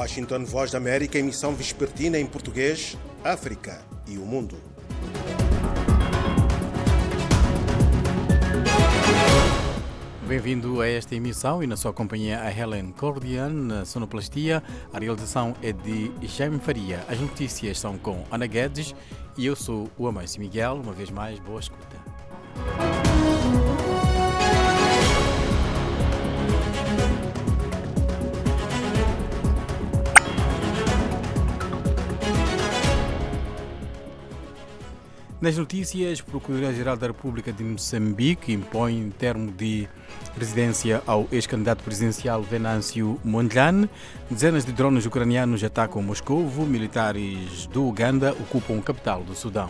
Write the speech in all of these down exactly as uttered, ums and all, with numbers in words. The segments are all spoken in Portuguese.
Washington, Voz da América, emissão vespertina em português, África e o mundo. Bem-vindo a esta emissão e na sua companhia a Helen Cordian, na sonoplastia. A realização é de Jaime Faria. As notícias são com Ana Guedes e eu sou o Amâncio Miguel. Uma vez mais, boa escuta. Nas notícias, a Procuradoria-Geral da República de Moçambique impõe termo de residência ao ex-candidato presidencial Venâncio Mondlane. Dezenas de drones ucranianos atacam Moscovo. Militares do Uganda ocupam a capital do Sudão.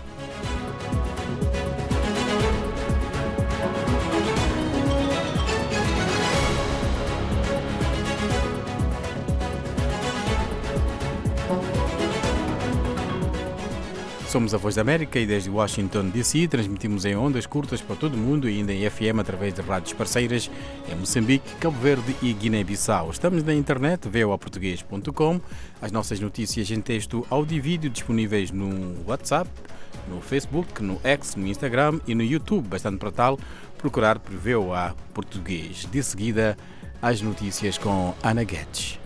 Somos a Voz da América e desde Washington, D C transmitimos em ondas curtas para todo o mundo e ainda em F M através de rádios parceiras em Moçambique, Cabo Verde e Guiné-Bissau. Estamos na internet, v o a português ponto com. As nossas notícias em texto, áudio e vídeo disponíveis no WhatsApp, no Facebook, no X, no Instagram e no YouTube. Bastante para tal, procurar por V O A Português. De seguida, as notícias com Ana Guedes.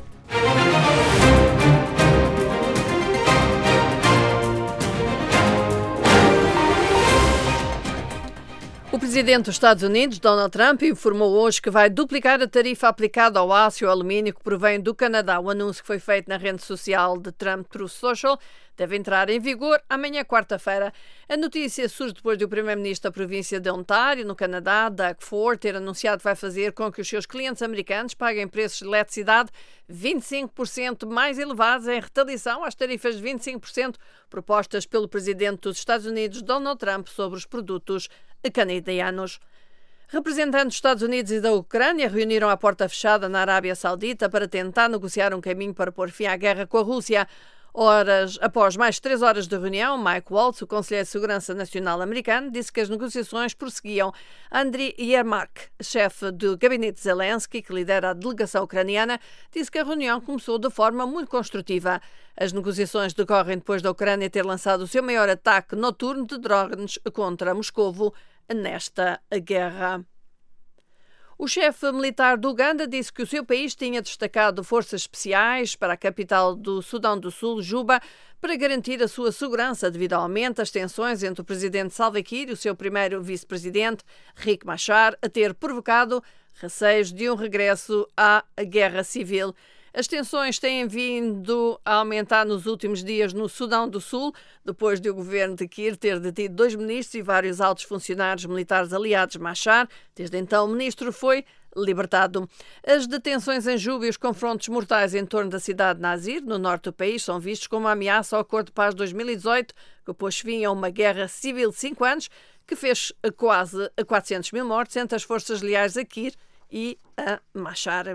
O presidente dos Estados Unidos, Donald Trump, informou hoje que vai duplicar a tarifa aplicada ao aço e ao alumínio que provém do Canadá. O anúncio que foi feito na rede social de Trump Truth Social deve entrar em vigor amanhã, quarta-feira. A notícia surge depois do primeiro-ministro da província de Ontário, no Canadá, Doug Ford, ter anunciado que vai fazer com que os seus clientes americanos paguem preços de eletricidade vinte e cinco por cento mais elevados em retaliação às tarifas de vinte e cinco por cento propostas pelo presidente dos Estados Unidos, Donald Trump, sobre os produtos canadianos. Representantes dos Estados Unidos e da Ucrânia reuniram à porta fechada na Arábia Saudita para tentar negociar um caminho para pôr fim à guerra com a Rússia. Horas após mais de três horas de reunião, Mike Waltz, o conselheiro de Segurança Nacional americano, disse que as negociações prosseguiam. Andriy Yermak, chefe do gabinete de Zelensky, que lidera a delegação ucraniana, disse que a reunião começou de forma muito construtiva. As negociações decorrem depois da Ucrânia ter lançado o seu maior ataque noturno de drones contra Moscovo nesta guerra. O chefe militar do Uganda disse que o seu país tinha destacado forças especiais para a capital do Sudão do Sul, Juba, para garantir a sua segurança devido ao aumento das tensões entre o presidente Salva Kiir e o seu primeiro vice-presidente, Riek Machar, a ter provocado receios de um regresso à guerra civil. As tensões têm vindo a aumentar nos últimos dias no Sudão do Sul, depois de o governo de Kiir ter detido dois ministros e vários altos funcionários militares aliados de Machar. Desde então, o ministro foi libertado. As detenções em Juba e os confrontos mortais em torno da cidade de Nazir, no norte do país, são vistos como uma ameaça ao Acordo de Paz de dois mil e dezoito, que pôs fim a uma guerra civil de cinco anos, que fez quase quatrocentos mil mortes entre as forças leais a Kiir e a Machar.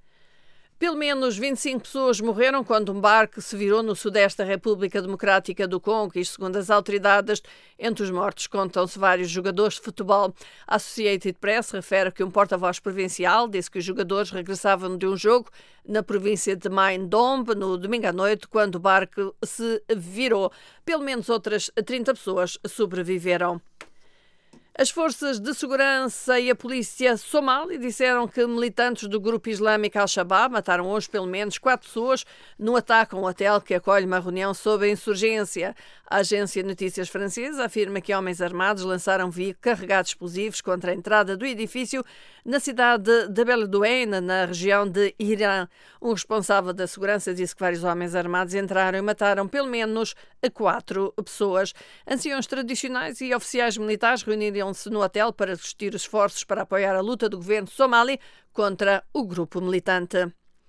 Pelo menos vinte e cinco pessoas morreram quando um barco se virou no sudeste da República Democrática do Congo. Isto segundo as autoridades. Entre os mortos contam-se vários jogadores de futebol. A Associated Press refere que um porta-voz provincial disse que os jogadores regressavam de um jogo na província de Mai-Ndombe no domingo à noite, quando o barco se virou. Pelo menos outras trinta pessoas sobreviveram. As forças de segurança e a polícia somali disseram que militantes do grupo islâmico Al-Shabaab mataram hoje pelo menos quatro pessoas no ataque a um hotel que acolhe uma reunião sobre a insurgência. A agência de notícias francesa afirma que homens armados lançaram veículos carregados de explosivos contra a entrada do edifício na cidade de Beledouine, na região de Irã. Um responsável da segurança disse que vários homens armados entraram e mataram pelo menos quatro pessoas. Anciãos tradicionais e oficiais militares reuniram-se no hotel para discutir os esforços para apoiar a luta do governo somali contra o grupo militante.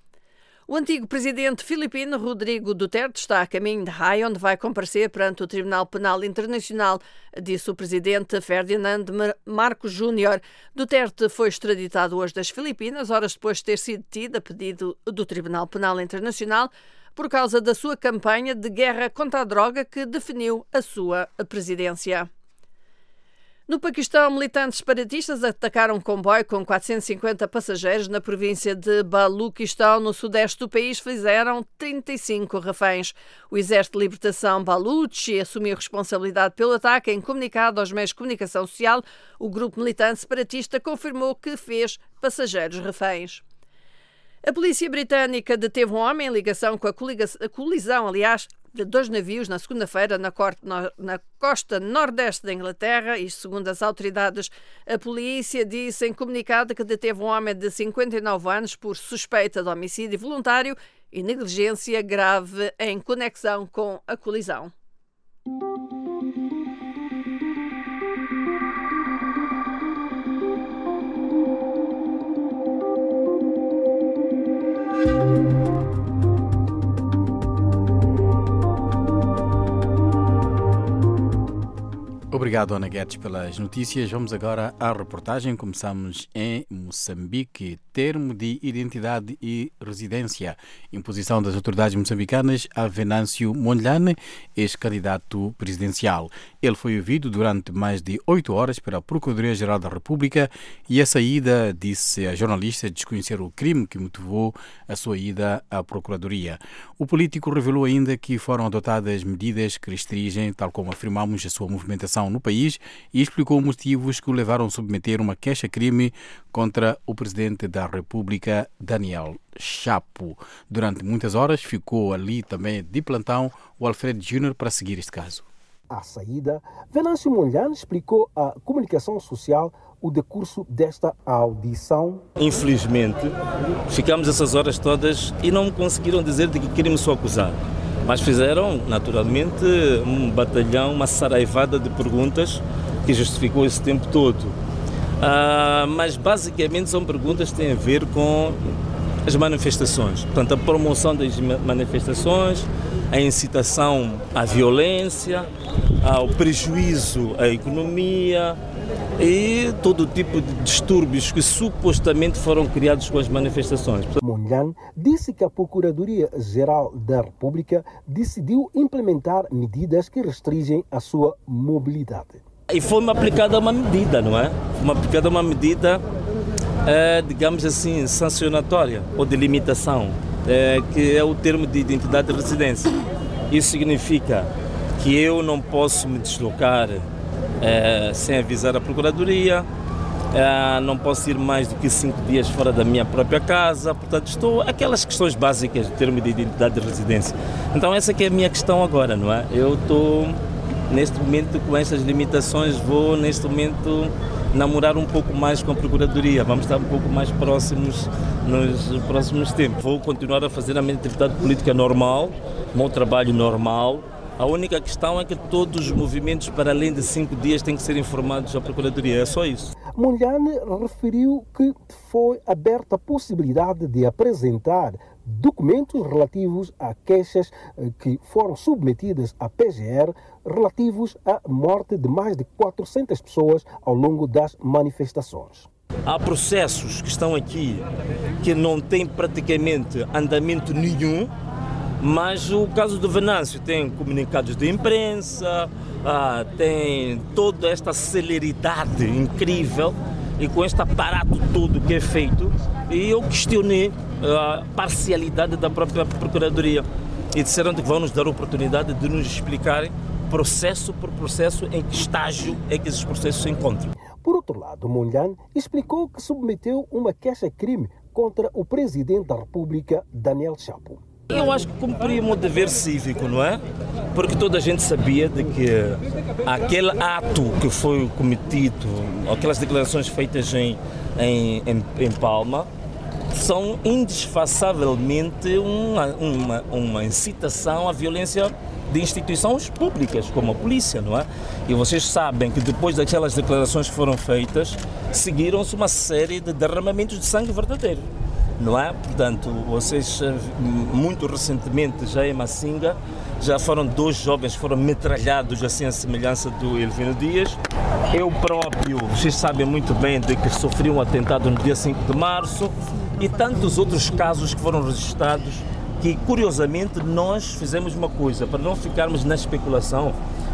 O antigo presidente filipino Rodrigo Duterte está a caminho de Haia, onde vai comparecer perante o Tribunal Penal Internacional, disse o presidente Ferdinand Marcos Júnior. Duterte foi extraditado hoje das Filipinas, horas depois de ter sido detido a pedido do Tribunal Penal Internacional por causa da sua campanha de guerra contra a droga que definiu a sua presidência. No Paquistão, militantes separatistas atacaram um comboio com quatrocentos e cinquenta passageiros na província de Baluchistão, no sudeste do país. Fizeram trinta e cinco reféns. O Exército de Libertação Baluchi assumiu responsabilidade pelo ataque. Em comunicado aos meios de comunicação social, o grupo militante separatista confirmou que fez passageiros reféns. A polícia britânica deteve um homem em ligação com a colisão, aliás, de dois navios na segunda-feira na costa nordeste da Inglaterra. E, segundo as autoridades, a polícia disse em comunicado que deteve um homem de cinquenta e nove anos por suspeita de homicídio voluntário e negligência grave em conexão com a colisão. Obrigado, Ana Guedes, pelas notícias. Vamos agora à reportagem. Começamos em Moçambique. Termo de identidade e residência. Imposição das autoridades moçambicanas a Venâncio Mondlane, ex-candidato presidencial. Ele foi ouvido durante mais de oito horas pela Procuradoria-Geral da República e a saída, disse a jornalista, desconhecer o crime que motivou a sua ida à Procuradoria. O político revelou ainda que foram adotadas medidas que restringem, tal como afirmamos, a sua movimentação no país e explicou motivos que o levaram a submeter uma queixa-crime contra o presidente da República, Daniel Chapo. Durante muitas horas ficou ali também de plantão o Alfredo Júnior para seguir este caso. À saída, Venâncio Mondlane explicou à comunicação social o decurso desta audição. Infelizmente, ficamos essas horas todas e não conseguiram dizer de que crime sou acusado. Mas fizeram, naturalmente, um batalhão, uma saraivada de perguntas que justificou esse tempo todo. Ah, mas, basicamente, são perguntas que têm a ver com as manifestações. Portanto, a promoção das manifestações, a incitação à violência, ao prejuízo à economia e todo tipo de distúrbios que supostamente foram criados com as manifestações. Mondlane disse que a Procuradoria-Geral da República decidiu implementar medidas que restringem a sua mobilidade. E foi-me aplicada uma medida, não é? Foi-me aplicada uma medida, é, digamos assim, sancionatória ou de limitação, é, que é o termo de identidade de residência. Isso significa que eu não posso me deslocar É, sem avisar a Procuradoria, é, não posso ir mais do que cinco dias fora da minha própria casa, portanto estou aquelas questões básicas do termo de identidade de residência. Então essa que é a minha questão agora, não é? Eu estou neste momento com essas limitações, vou neste momento namorar um pouco mais com a Procuradoria, vamos estar um pouco mais próximos nos próximos tempos. Vou continuar a fazer a minha atividade política normal, o meu trabalho normal. A única questão é que todos os movimentos, para além de cinco dias, têm que ser informados à Procuradoria. É só isso. Mondlane referiu que foi aberta a possibilidade de apresentar documentos relativos a queixas que foram submetidas à P G R relativos à morte de mais de quatrocentas pessoas ao longo das manifestações. Há processos que estão aqui que não têm praticamente andamento nenhum. Mas o caso do Venâncio tem comunicados de imprensa, ah, tem toda esta celeridade incrível e com este aparato todo que é feito. E eu questionei a parcialidade da própria Procuradoria e disseram que vão nos dar a oportunidade de nos explicarem processo por processo em que estágio é que esses processos se encontram. Por outro lado, Mondlane explicou que submeteu uma queixa-crime contra o presidente da República, Daniel Chapo. Eu acho que cumpri o meu dever cívico, não é? Porque toda a gente sabia de que aquele ato que foi cometido, aquelas declarações feitas em, em, em, em Palma, são indisfaçavelmente uma, uma, uma incitação à violência de instituições públicas, como a polícia, não é? E vocês sabem que depois daquelas declarações que foram feitas, seguiram-se uma série de derramamentos de sangue verdadeiro. Não é? Portanto, vocês, muito recentemente, já em Macinga, já foram dois jovens que foram metralhados, assim, à semelhança do Elvino Dias. Eu próprio, vocês sabem muito bem de que sofri um atentado no dia cinco de março e tantos outros casos que foram registrados que, curiosamente, nós fizemos uma coisa, para não ficarmos na especulação,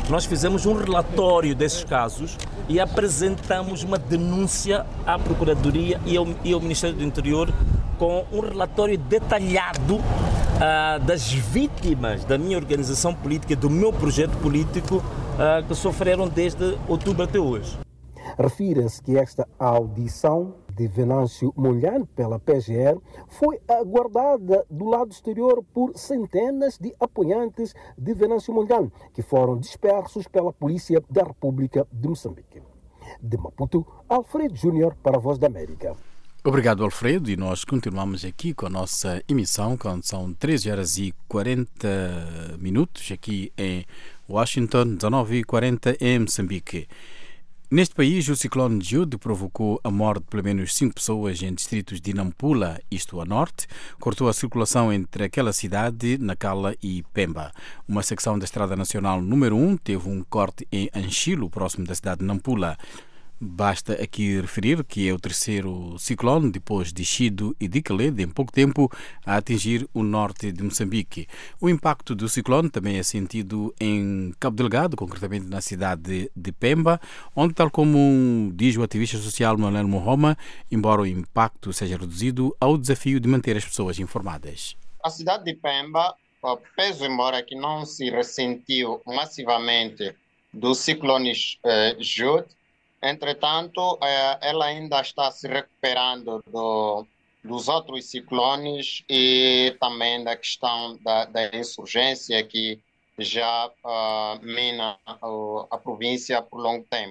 nós fizemos um relatório desses casos e apresentamos uma denúncia à Procuradoria e ao, e ao Ministério do Interior com um relatório detalhado uh, das vítimas da minha organização política, do meu projeto político, uh, que sofreram desde outubro até hoje. Refira-se que esta audição de Venâncio Mondlane pela P G R foi aguardada do lado exterior por centenas de apoiantes de Venâncio Mondlane, que foram dispersos pela Polícia da República de Moçambique. De Maputo, Alfredo Júnior para a Voz da América. Obrigado, Alfredo, e nós continuamos aqui com a nossa emissão, quando são treze horas e quarenta minutos, aqui em Washington, dezenove e quarenta em Moçambique. Neste país, o ciclone Jude provocou a morte de pelo menos cinco pessoas em distritos de Nampula, isto a norte, cortou a circulação entre aquela cidade, Nacala e Pemba. Uma secção da Estrada Nacional número um teve um corte em Anchilo, próximo da cidade de Nampula. Basta aqui referir que é o terceiro ciclone, depois de Chido e de Caled, em pouco tempo, a atingir o norte de Moçambique. O impacto do ciclone também é sentido em Cabo Delgado, concretamente na cidade de Pemba, onde, tal como diz o ativista social Manuel Mohoma, embora o impacto seja reduzido, há o desafio de manter as pessoas informadas. A cidade de Pemba, peso embora que não se ressentiu massivamente do ciclone uh, Jude, entretanto, ela ainda está se recuperando do, dos outros ciclones e também da questão da, da insurgência que já uh, mina uh, a província por longo tempo.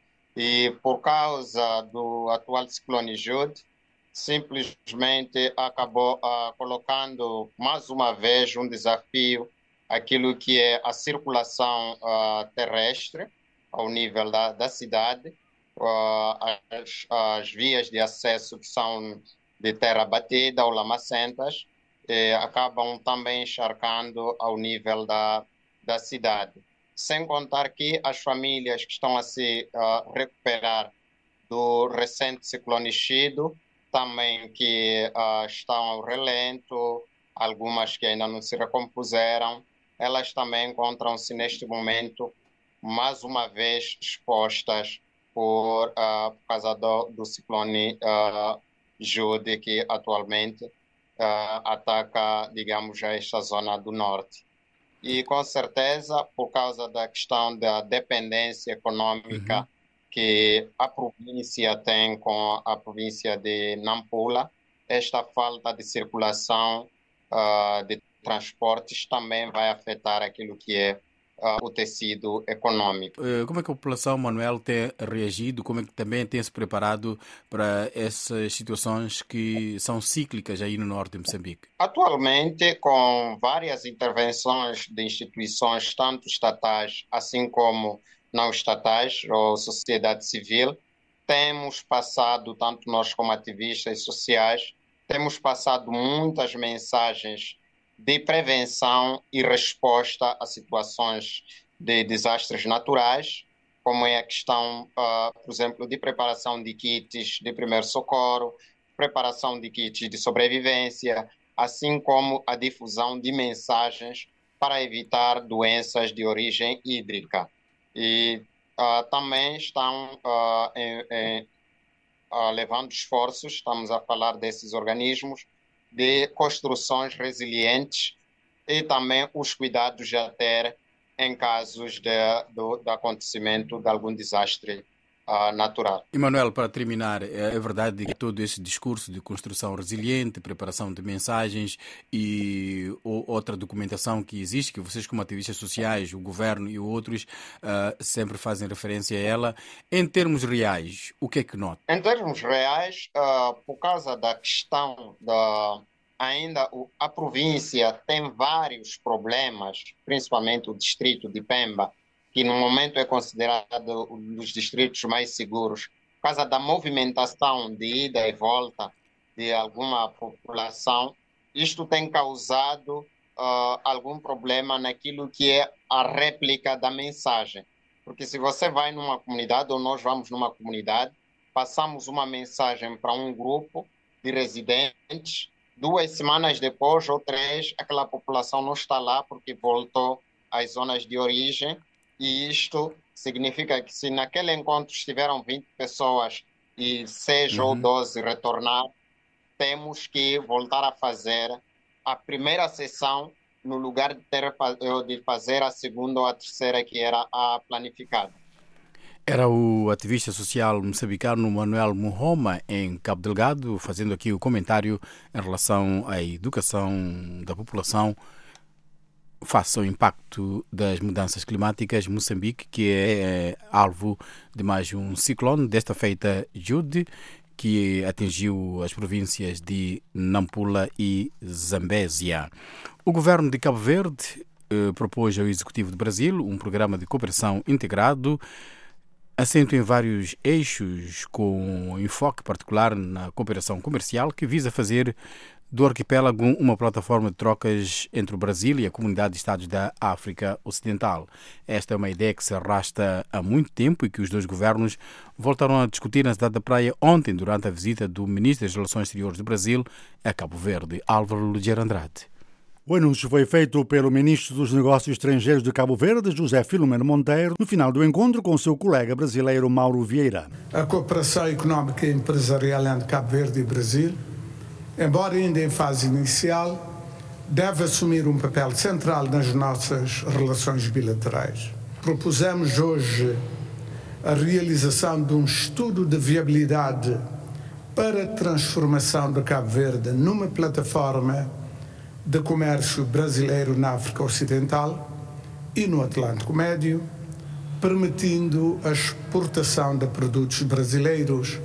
E por causa do atual ciclone Jude, simplesmente acabou uh, colocando mais uma vez um desafio àquilo que é a circulação uh, terrestre ao nível da, da cidade. Uh, as, as vias de acesso que são de terra batida ou lamacentas eh, acabam também encharcando ao nível da, da cidade. Sem contar que as famílias que estão a se uh, recuperar do recente ciclone Chido, também que uh, estão ao relento, algumas que ainda não se recompuseram, elas também encontram-se neste momento mais uma vez expostas Por, uh, por causa do, do ciclone uh, Jude, que atualmente uh, ataca, digamos, esta zona do norte. E, com certeza, por causa da questão da dependência econômica uhum. que a província tem com a província de Nampula, esta falta de circulação uh, de transportes também vai afetar aquilo que é Uh, o tecido econômico. Como é que a população, Manuel, tem reagido? Como é que também tem se preparado para essas situações que são cíclicas aí no norte de Moçambique? Atualmente, com várias intervenções de instituições, tanto estatais assim como não estatais, ou sociedade civil, temos passado, tanto nós como ativistas sociais, temos passado muitas mensagens de prevenção e resposta a situações de desastres naturais, como é a questão, uh, por exemplo, de preparação de kits de primeiro socorro, preparação de kits de sobrevivência, assim como a difusão de mensagens para evitar doenças de origem hídrica. E uh, também estão uh, em, em, uh, levando esforços, estamos a falar desses organismos, de construções resilientes e também os cuidados a ter em casos de, do, do acontecimento de algum desastre uh, natural. E, Manuel, para terminar, é verdade que todo esse discurso de construção resiliente, preparação de mensagens e outra documentação que existe, que vocês como ativistas sociais, o governo e outros uh, sempre fazem referência a ela, em termos reais, o que é que nota? Em termos reais, uh, por causa da questão da... Ainda a província tem vários problemas, principalmente o distrito de Pemba, que no momento é considerado um dos distritos mais seguros, por causa da movimentação de ida e volta de alguma população. Isto tem causado uh, algum problema naquilo que é a réplica da mensagem. Porque se você vai numa comunidade, ou nós vamos numa comunidade, passamos uma mensagem para um grupo de residentes, duas semanas depois ou três, aquela população não está lá porque voltou às zonas de origem E isto significa que se naquele encontro estiveram vinte pessoas e seis ou doze retornar, temos que voltar a fazer a primeira sessão no lugar de, ter, de fazer a segunda ou a terceira que era a planificada. Era o ativista social moçambicano Manuel Muhoma, em Cabo Delgado, fazendo aqui o comentário em relação à educação da população face ao impacto das mudanças climáticas. Moçambique, que é, é alvo de mais um ciclone, desta feita Jude, que atingiu as províncias de Nampula e Zambésia. O governo de Cabo Verde eh, propôs ao Executivo do Brasil um programa de cooperação integrado, assento em vários eixos, com enfoque particular na cooperação comercial, que visa fazer do arquipélago uma plataforma de trocas entre o Brasil e a comunidade de Estados da África Ocidental. Esta é uma ideia que se arrasta há muito tempo e que os dois governos voltaram a discutir na cidade da Praia ontem, durante a visita do Ministro das Relações Exteriores do Brasil a Cabo Verde, Álvaro Ligeiro Andrade. O anúncio foi feito pelo Ministro dos Negócios Estrangeiros de Cabo Verde, José Filomeno Monteiro, no final do encontro com seu colega brasileiro Mauro Vieira. A cooperação económica e empresarial entre Cabo Verde e Brasil, embora ainda em fase inicial, deve assumir um papel central nas nossas relações bilaterais. Propusemos hoje a realização de um estudo de viabilidade para a transformação de Cabo Verde numa plataforma de comércio brasileiro na África Ocidental e no Atlântico Médio, permitindo a exportação de produtos brasileiros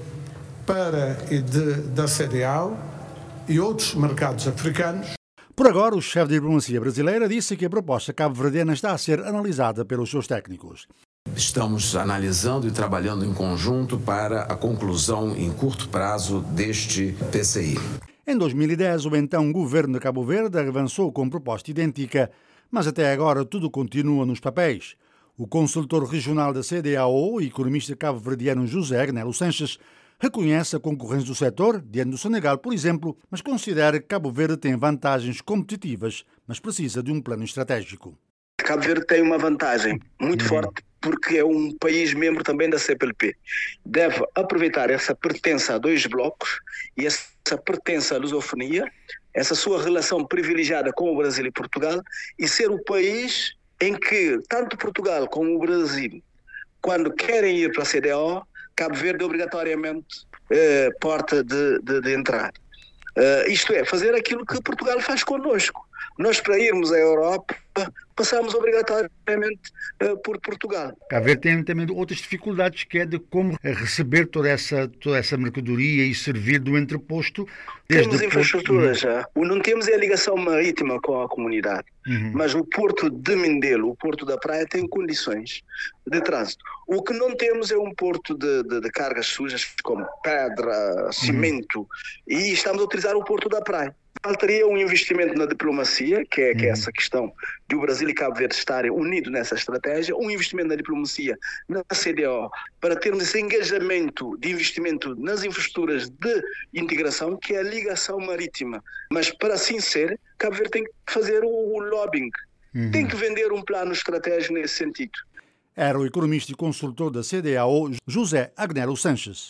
para e de, da C D A O e outros mercados africanos. Por agora, o chefe de diplomacia brasileira disse que a proposta cabo-verdiana está a ser analisada pelos seus técnicos. Estamos analisando e trabalhando em conjunto para a conclusão em curto prazo deste P C I. Em dois mil e dez, o então governo de Cabo Verde avançou com proposta idêntica, mas até agora tudo continua nos papéis. O consultor regional da C D A O e economista cabo-verdiano José Agnello Sanches reconhece a concorrência do setor, diante do Senegal, por exemplo, mas considera que Cabo Verde tem vantagens competitivas, mas precisa de um plano estratégico. Cabo Verde tem uma vantagem muito forte, porque é um país membro também da C P L P. Deve aproveitar essa pertença a dois blocos e essa pertença à lusofonia, essa sua relação privilegiada com o Brasil e Portugal, e ser o país em que tanto Portugal como o Brasil, quando querem ir para a C D A O, Cabo Verde é obrigatoriamente eh, porta de, de, de entrada. Uh, isto é, fazer aquilo que Portugal faz connosco. Nós, para irmos à Europa, passamos obrigatoriamente uh, por Portugal. Cabo Verde tem também outras dificuldades, que é de como receber toda essa, toda essa mercadoria e servir do entreposto. Temos infraestruturas já. O não temos é a ligação marítima com a comunidade. Uhum. Mas o porto de Mindelo, o porto da Praia, tem condições de trânsito. O que não temos é um porto de, de, de cargas sujas como pedra, cimento, uhum. e estamos a utilizar o porto da Praia. Faltaria um investimento na diplomacia, que é, que é essa questão de o Brasil e Cabo Verde estarem unidos nessa estratégia, um investimento na diplomacia, na C D A O, para termos esse engajamento de investimento nas infraestruturas de integração, que é a ligação marítima. Mas para assim ser, Cabo Verde tem que fazer o, o lobbying, uhum. tem que vender um plano estratégico nesse sentido. Era o economista e consultor da C D A O, José Agnello Sanches.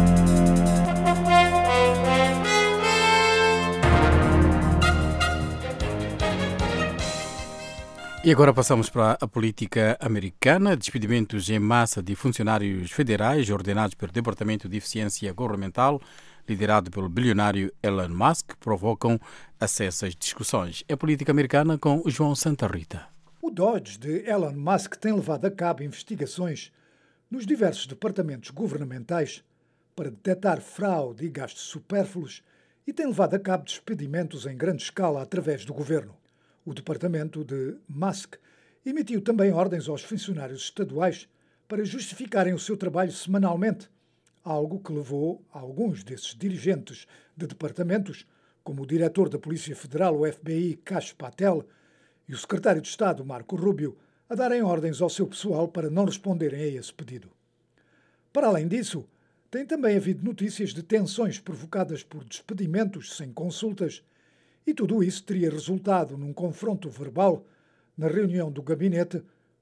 E agora passamos para a política americana. Despedimentos em massa de funcionários federais ordenados pelo Departamento de Eficiência Governamental, liderado pelo bilionário Elon Musk, provocam acessas discussões. É política americana com o João Santa Rita. O Dodge de Elon Musk tem levado a cabo investigações nos diversos departamentos governamentais para detectar fraude e gastos supérfluos e tem levado a cabo despedimentos em grande escala através do governo. O departamento de Musk emitiu também ordens aos funcionários estaduais para justificarem o seu trabalho semanalmente, algo que levou alguns desses dirigentes de departamentos, como o diretor da Polícia Federal, o F B I, Kash Patel, e o secretário de Estado, Marco Rubio, a darem ordens ao seu pessoal para não responderem a esse pedido. Para além disso, tem também havido notícias de tensões provocadas por despedimentos sem consultas, e tudo isso teria resultado num confronto verbal na reunião do gabinete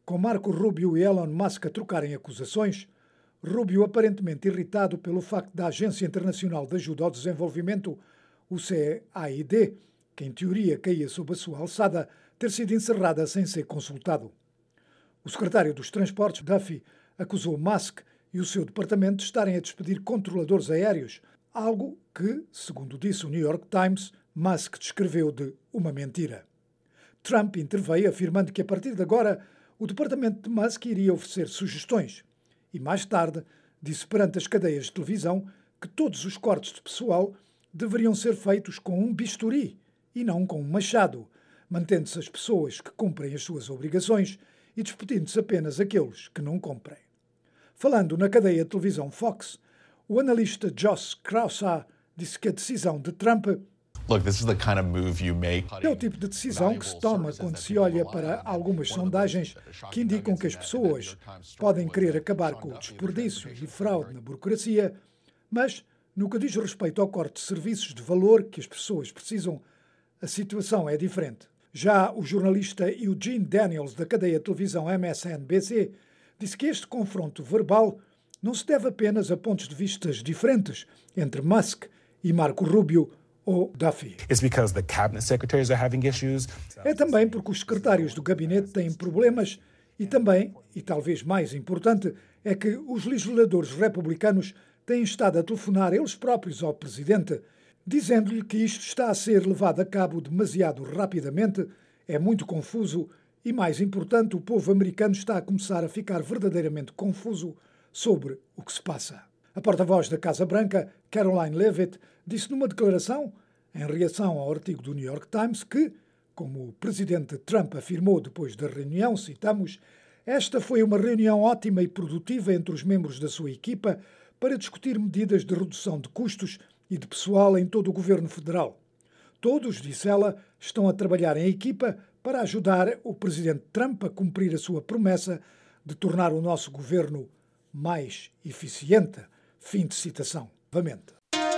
com Marco Rubio e Elon Musk a trocarem acusações, Rubio aparentemente irritado pelo facto da Agência Internacional de Ajuda ao Desenvolvimento, o C A I D, que em teoria caía sob a sua alçada, ter sido encerrada sem ser consultado. O secretário dos Transportes, Duffy, acusou Musk e o seu departamento de estarem a despedir controladores aéreos, algo que, segundo disse o New York Times, Musk descreveu de uma mentira. Trump interveio afirmando que a partir de agora o departamento de Musk iria oferecer sugestões e mais tarde disse perante as cadeias de televisão que todos os cortes de pessoal deveriam ser feitos com um bisturi e não com um machado, mantendo-se as pessoas que cumprem as suas obrigações e despedindo-se apenas aqueles que não cumprem. Falando na cadeia de televisão Fox, o analista Josh Kraushaar disse que a decisão de Trump Look, this is the kind of move you make. é o tipo de decisão que se toma quando se olha para algumas sondagens que indicam que as pessoas podem querer acabar com o desperdício e fraude na burocracia, mas, no que diz respeito ao corte de serviços de valor que as pessoas precisam, a situação é diferente. Já o jornalista Eugene Daniels, da cadeia de televisão M S N B C, disse que este confronto verbal não se deve apenas a pontos de vista diferentes entre Musk e Marco Rubio ou Duffy. É também porque os secretários do gabinete têm problemas e também, e talvez mais importante, é que os legisladores republicanos têm estado a telefonar eles próprios ao presidente, dizendo-lhe que isto está a ser levado a cabo demasiado rapidamente, é muito confuso e, mais importante, o povo americano está a começar a ficar verdadeiramente confuso sobre o que se passa. A porta-voz da Casa Branca, Caroline Leavitt, disse numa declaração, em reação ao artigo do New York Times, que, como o presidente Trump afirmou depois da reunião, citamos, esta foi uma reunião ótima e produtiva entre os membros da sua equipa para discutir medidas de redução de custos e de pessoal em todo o governo federal. Todos, disse ela, estão a trabalhar em equipa para ajudar o presidente Trump a cumprir a sua promessa de tornar o nosso governo mais eficiente. Fim de citação. Novamente.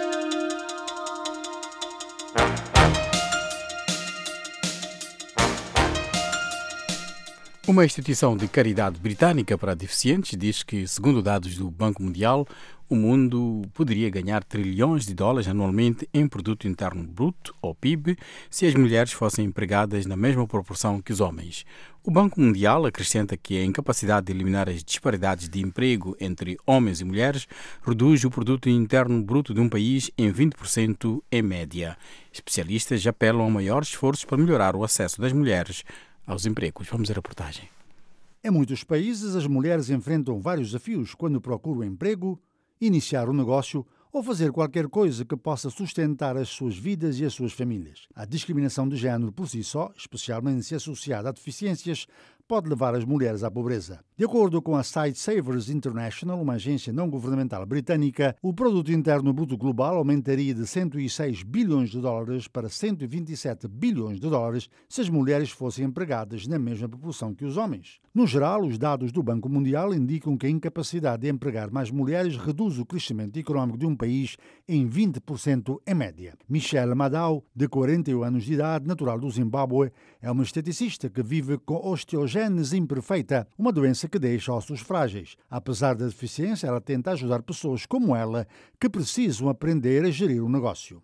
Uma instituição de caridade britânica para deficientes diz que, segundo dados do Banco Mundial, o mundo poderia ganhar trilhões de dólares anualmente em produto interno bruto, ou P I B, se as mulheres fossem empregadas na mesma proporção que os homens. O Banco Mundial acrescenta que a incapacidade de eliminar as disparidades de emprego entre homens e mulheres reduz o produto interno bruto de um país em vinte por cento em média. Especialistas apelam a maiores esforços para melhorar o acesso das mulheres aos empregos. Vamos à reportagem. Em muitos países, as mulheres enfrentam vários desafios quando procuram emprego, iniciar um negócio ou fazer qualquer coisa que possa sustentar as suas vidas e as suas famílias. A discriminação de género por si só, especialmente se associada a deficiências, pode levar as mulheres à pobreza. De acordo com a Sight Savers International, uma agência não governamental britânica, o produto interno bruto global aumentaria de cento e seis bilhões de dólares para cento e vinte e sete bilhões de dólares se as mulheres fossem empregadas na mesma proporção que os homens. No geral, os dados do Banco Mundial indicam que a incapacidade de empregar mais mulheres reduz o crescimento económico de um país em vinte por cento em média. Michelle Madau, de quarenta e um anos de idade, natural do Zimbábue, é uma esteticista que vive com osteogênese imperfeita, uma doença que deixa ossos frágeis. Apesar da deficiência, ela tenta ajudar pessoas como ela que precisam aprender a gerir um negócio.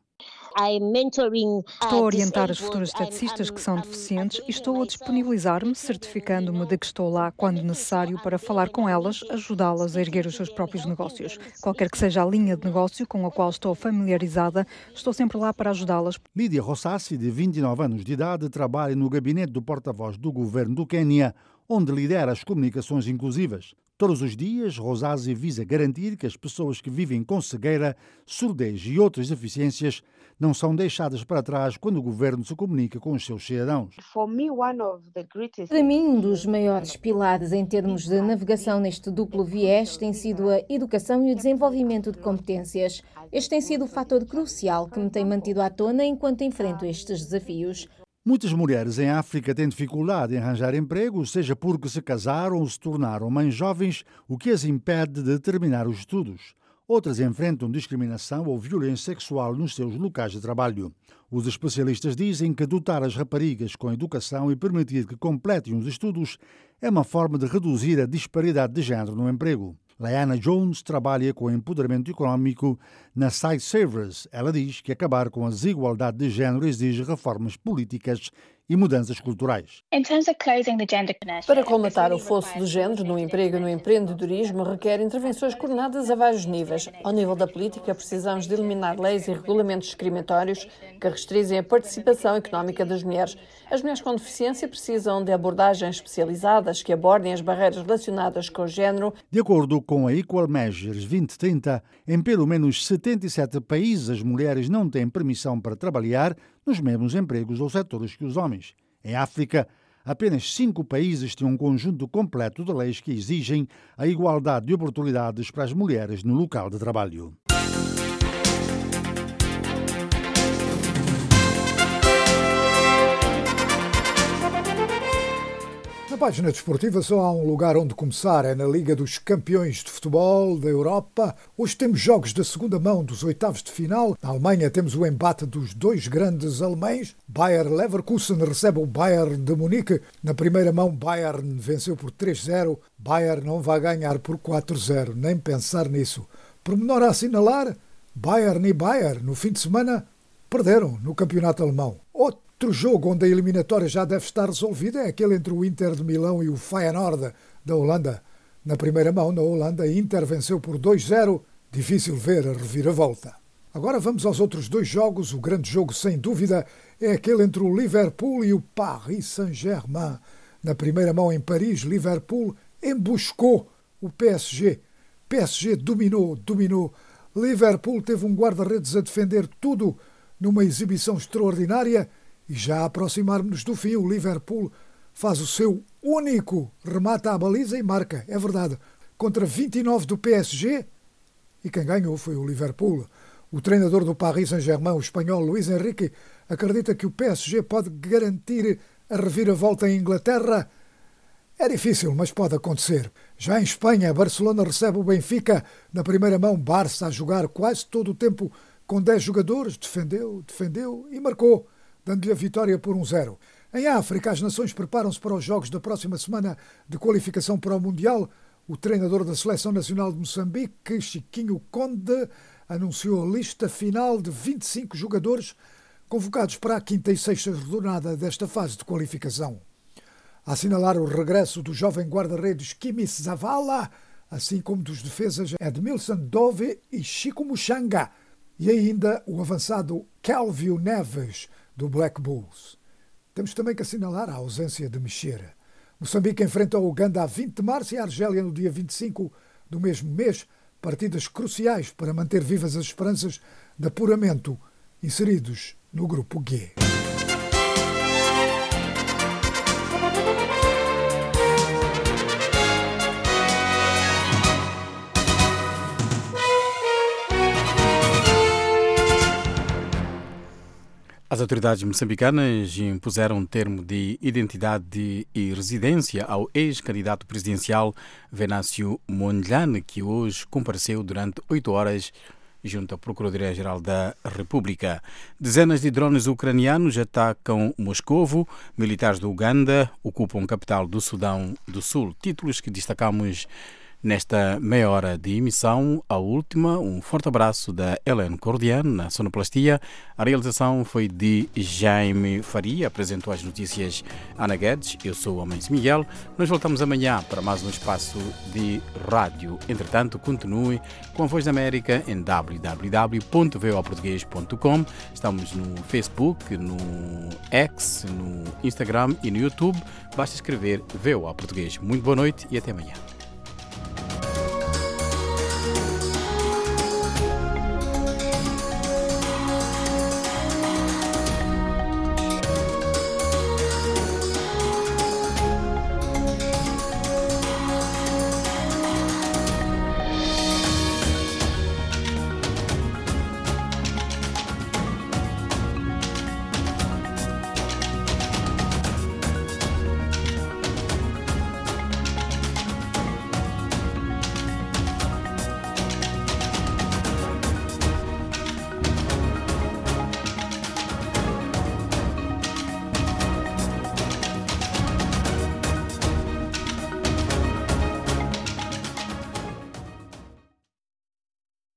Estou a orientar as futuras esteticistas que são deficientes e estou a disponibilizar-me, certificando-me de que estou lá quando necessário para falar com elas, ajudá-las a erguer os seus próprios negócios. Qualquer que seja a linha de negócio com a qual estou familiarizada, estou sempre lá para ajudá-las. Lídia Rossassi, de vinte e nove anos de idade, trabalha no gabinete do porta-voz do governo do Quênia, onde lidera as comunicações inclusivas. Todos os dias, Rossassi visa garantir que as pessoas que vivem com cegueira, surdez e outras deficiências não são deixadas para trás quando o governo se comunica com os seus cidadãos. Para mim, um dos maiores pilares em termos de navegação neste duplo viés tem sido a educação e o desenvolvimento de competências. Este tem sido o fator crucial que me tem mantido à tona enquanto enfrento estes desafios. Muitas mulheres em África têm dificuldade em arranjar emprego, seja porque se casaram ou se tornaram mães jovens, o que as impede de terminar os estudos. outras enfrentam discriminação ou violência sexual nos seus locais de trabalho. Os especialistas dizem que dotar as raparigas com educação e permitir que completem os estudos é uma forma de reduzir a disparidade de género no emprego. Liana Jones trabalha com empoderamento econômico na Site Savers. Ela diz que acabar com a desigualdade de género exige reformas políticas e mudanças culturais. Para colmatar o fosso de género no emprego e no empreendedorismo requer intervenções coordenadas a vários níveis. Ao nível da política, precisamos de eliminar leis e regulamentos discriminatórios que restringem a participação económica das mulheres. As mulheres com deficiência precisam de abordagens especializadas que abordem as barreiras relacionadas com o género. De acordo com a Equal Measures vinte trinta, em pelo menos setenta e sete países as mulheres não têm permissão para trabalhar nos mesmos empregos ou setores que os homens. Em África, apenas cinco países têm um conjunto completo de leis que exigem a igualdade de oportunidades para as mulheres no local de trabalho. Na página desportiva só há um lugar onde começar, é na Liga dos Campeões de Futebol da Europa. Hoje temos jogos da segunda mão dos oitavos de final. Na Alemanha temos o embate dos dois grandes alemães. Bayer Leverkusen recebe o Bayern de Munique. Na primeira mão, Bayern venceu por três zero. Bayern não vai ganhar por quatro zero, nem pensar nisso. Pormenor a assinalar, Bayern e Bayern, no fim de semana, perderam no campeonato alemão. Outro jogo onde a eliminatória já deve estar resolvida é aquele entre o Inter de Milão e o Feyenoord da Holanda. Na primeira mão, na Holanda, a Inter venceu por dois zero. Difícil ver a reviravolta. Agora vamos aos outros dois jogos. O grande jogo, sem dúvida, é aquele entre o Liverpool e o Paris Saint-Germain. Na primeira mão, em Paris, Liverpool emboscou o P S G. P S G dominou, dominou. Liverpool teve um guarda-redes a defender tudo numa exibição extraordinária. E já a aproximar-nos do fim, o Liverpool faz o seu único remate à baliza e marca, é verdade, contra vinte e nove do P S G, e quem ganhou foi o Liverpool. O treinador do Paris Saint-Germain, o espanhol Luís Enrique, acredita que o P S G pode garantir a reviravolta em Inglaterra. É difícil, mas pode acontecer. Já em Espanha, Barcelona recebe o Benfica. Na primeira mão, Barça a jogar quase todo o tempo com dez jogadores, defendeu, defendeu e marcou, dando-lhe a vitória por um zero. Em África, as nações preparam-se para os jogos da próxima semana de qualificação para o Mundial. O treinador da Seleção Nacional de Moçambique, Chiquinho Conde, anunciou a lista final de vinte e cinco jogadores convocados para a quinta e sexta jornada desta fase de qualificação. A assinalar o regresso do jovem guarda-redes Kimis Zavala, assim como dos defesas Edmilson Dove e Chico Muxanga, e ainda o avançado Kelvio Neves, do Black Bulls. Temos também que assinalar a ausência de Mexera. Moçambique enfrenta o Uganda a vinte de março e a Argélia no dia vinte e cinco do mesmo mês, partidas cruciais para manter vivas as esperanças de apuramento inseridos no grupo G. As autoridades moçambicanas impuseram um termo de identidade e residência ao ex-candidato presidencial Venâncio Mondlane, que hoje compareceu durante oito horas junto à Procuradoria-Geral da República. Dezenas de drones ucranianos atacam Moscovo. Militares do Uganda ocupam a capital do Sudão do Sul. Títulos que destacamos nesta meia hora de emissão. A última, um forte abraço da Helen Cordian na sonoplastia. A realização foi de Jaime Faria, apresentou as notícias Ana Guedes. Eu sou o Amense Miguel. Nós voltamos amanhã para mais um espaço de rádio. Entretanto, continue com a Voz da América em w w w ponto v o a português ponto com. Estamos no Facebook, no X, no Instagram e no YouTube. Basta escrever V O A Português. Muito boa noite e até amanhã.